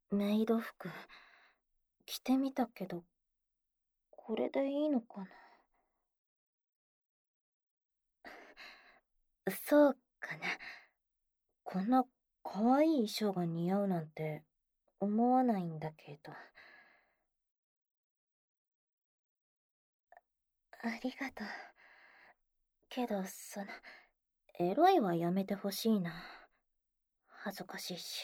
メイド服、着てみたけど、これでいいのかな。そうかな。こんな可愛い衣装が似合うなんて思わないんだけど。ありがとう。けど、エロいはやめてほしいな。恥ずかしいし。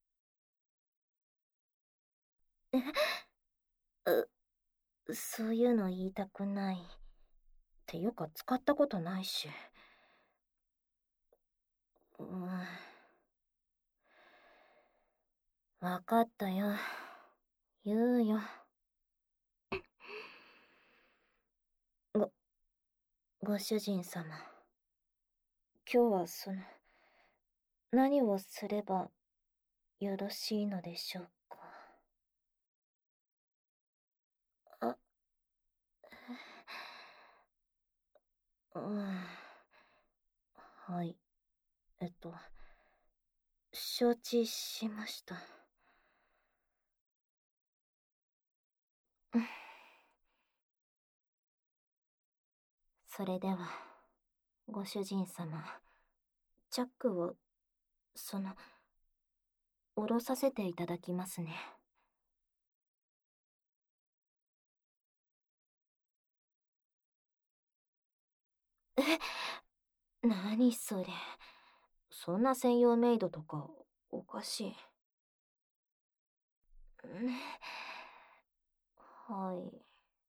そういうの言いたくない。っていうか使ったことないし。うん。わかったよ。言うよ。ご、ご主人様。今日は何をすればよろしいのでしょうか。あ、うん。はい。承知しました。それでは、ご主人様、チャックを、下ろさせていただきますね。何それ。そんな専用メイドとか、おかしい。はい。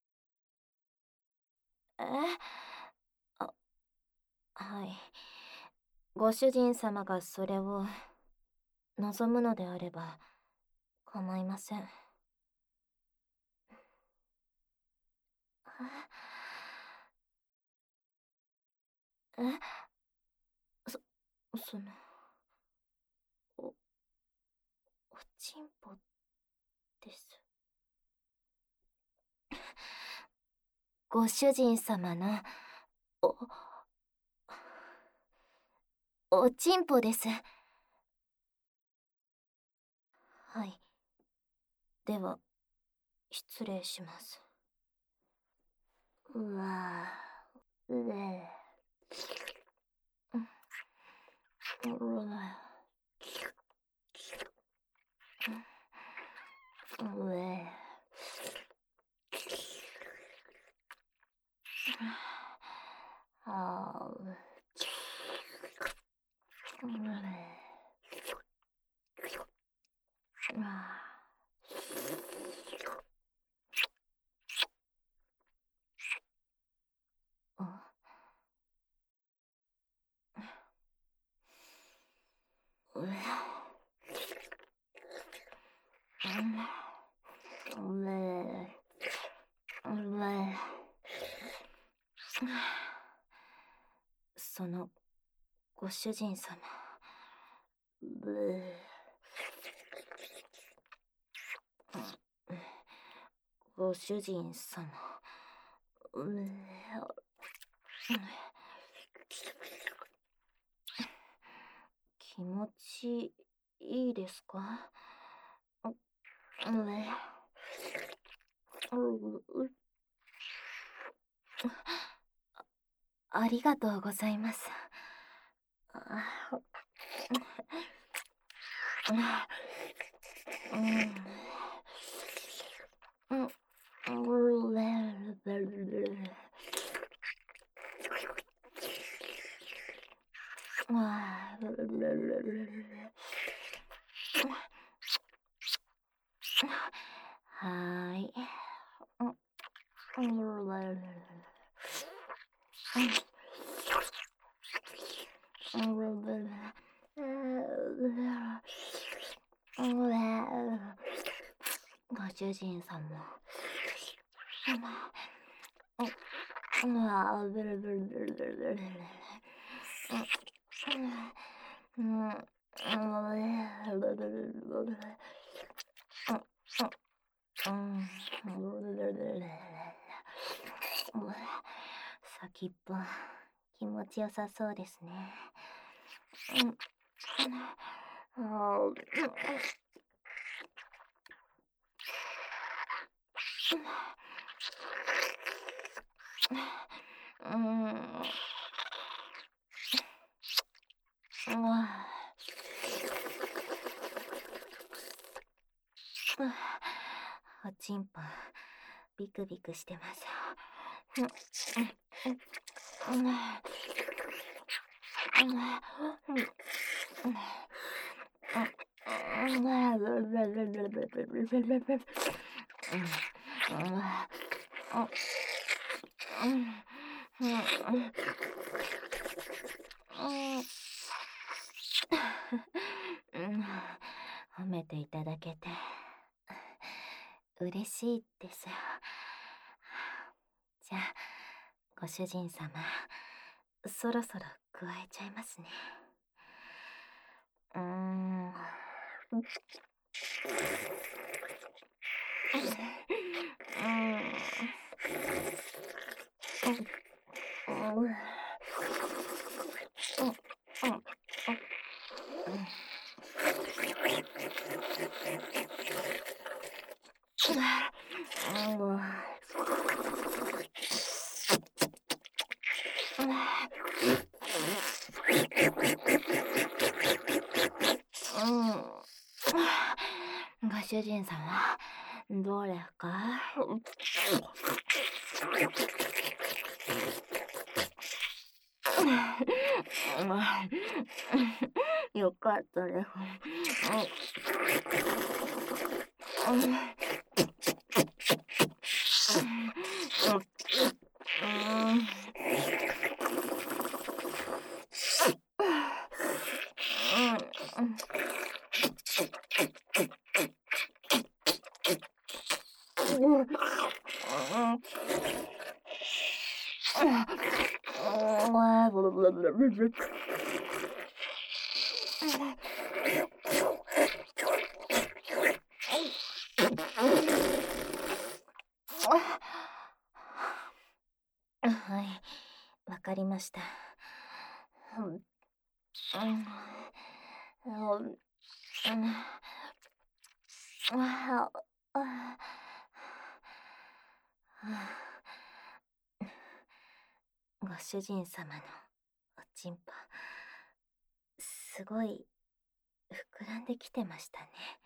えあ、はい。ご主人様がそれを望むのであれば構いません。え、そ、その、お、おちんぽです。ご主人様の、お、おちんぽです。はい。では、失礼します。うわぁ、うえ。うわうえ。あう。うえ。うえ。うえ。ご主人様。ご主人様。気持ちいいですか？ありがとうございます。はーい。ご主人様。先っぽ、気持ちよさそうですね。 うん。おちんぽビクビクしてます。褒めていただけて嬉しいです。じゃあ、ご主人様、そろそろ加えちゃいますね。ご主人様、どれかよかったです。はい、わかりました。ご主人様のおちんぽ、すごい膨らんできてましたね。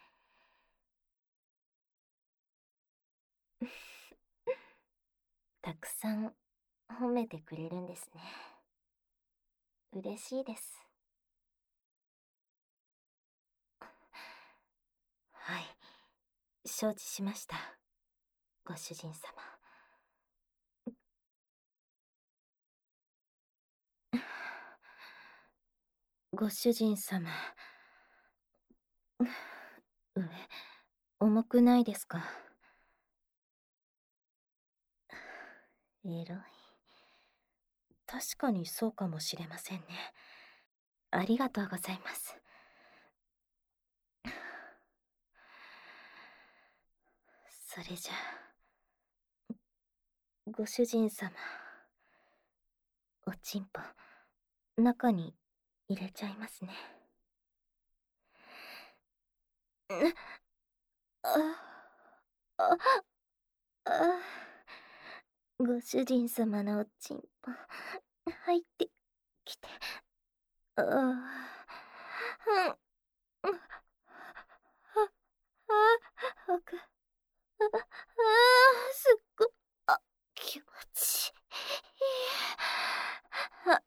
たくさん褒めてくれるんですね。嬉しいです。はい、承知しました。ご主人様。ご主人様。上、重くないですか？えらい。確かにそうかもしれませんね。ありがとうございます。それじゃあ、ご主人様、おちんぽ、中に入れちゃいますね。あ、あ、あ、ご主人様のおちんぽ、入ってきて、あ、うん、あ、すっご、気持ちいい。あ、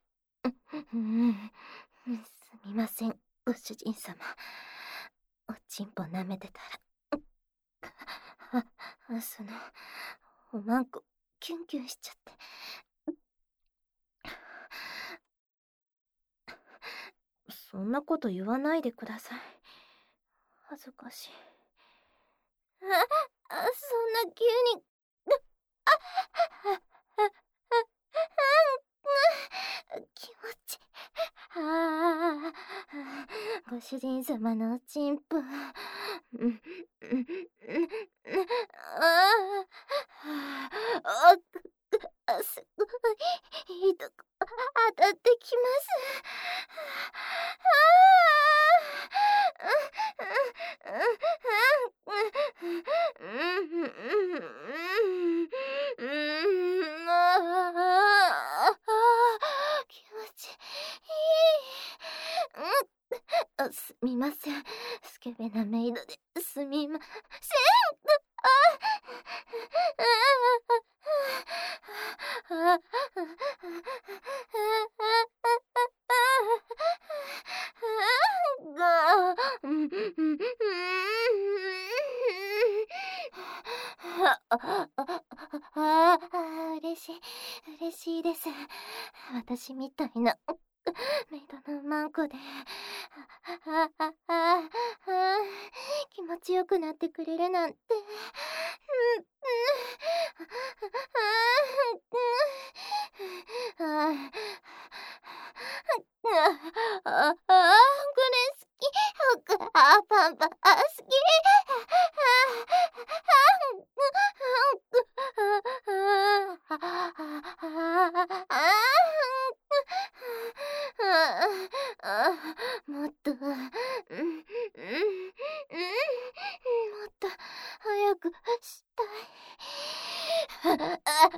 すみません、ご主人様。おちんぽ舐めてたら、おまんこ、キュンキュンしちゃって。そんなこと言わないでください。恥ずかしい。そんな急に、気持ち。ご主人様のおちんぽ。すごい、ひどく当たってきます。 すみません。スケベなメイドですみません。嬉しいです。私みたいなメイドのマンコで気持ちよくなってくれるなんて。これ好き。パンパン好き。もっと、もっと早くしたい。これ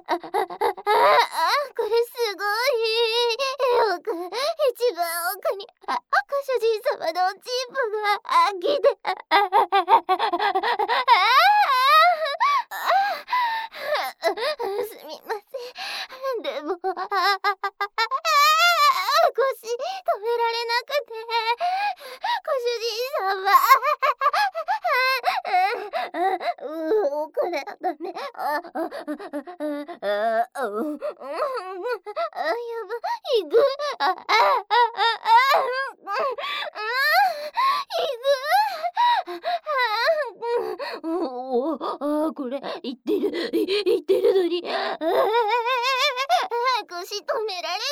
すごい。一番奥にご主人様のチンポが来て。すみません。でも、腰止められなくて、ご主人様。これダメ。やばい、ぐ。これ言ってるのに、腰止められないよ。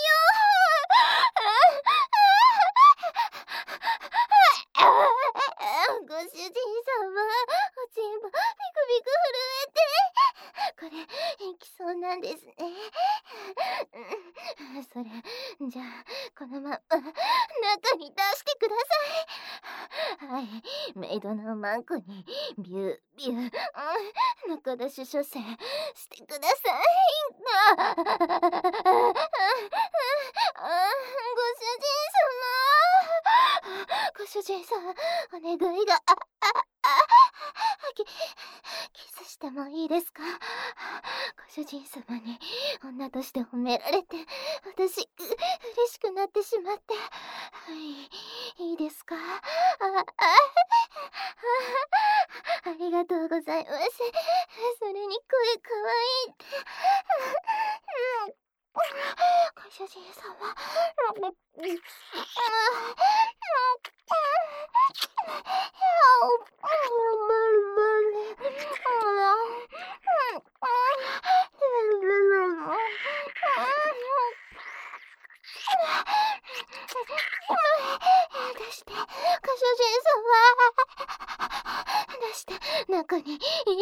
ご主人様、おちんぽビクビク震えて、これいきそうなんですね。それじゃあこのまま中に出してください。はい、メイドのマンコにビュービュー、中出し射精してください。ご主人様、ご主人様、お願いがキスしてもいいですか？ご主人様に女として褒められて、私嬉しくなってしまって。はい、いいですか？ありがとうございます。それに声かわいいって。ご主人様。出して、ご主人様。出して、中に、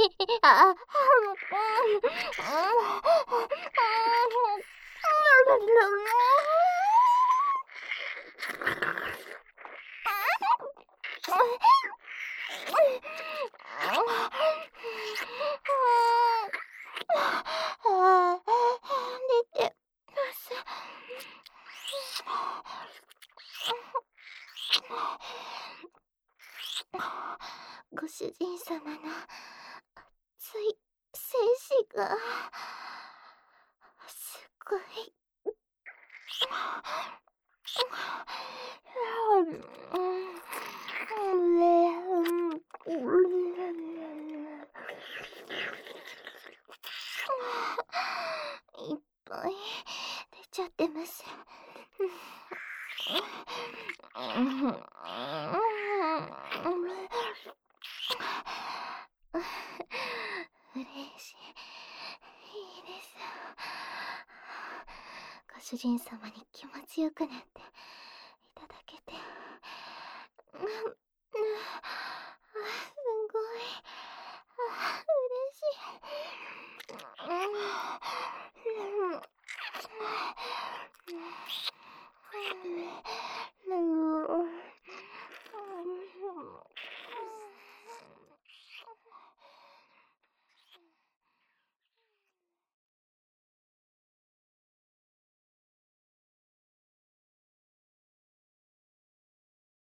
出てます。ご主人様の熱い精子がすごい。いっぱい出ちゃってます。嬉しい。いいです。ご主人様に気持ちよくなって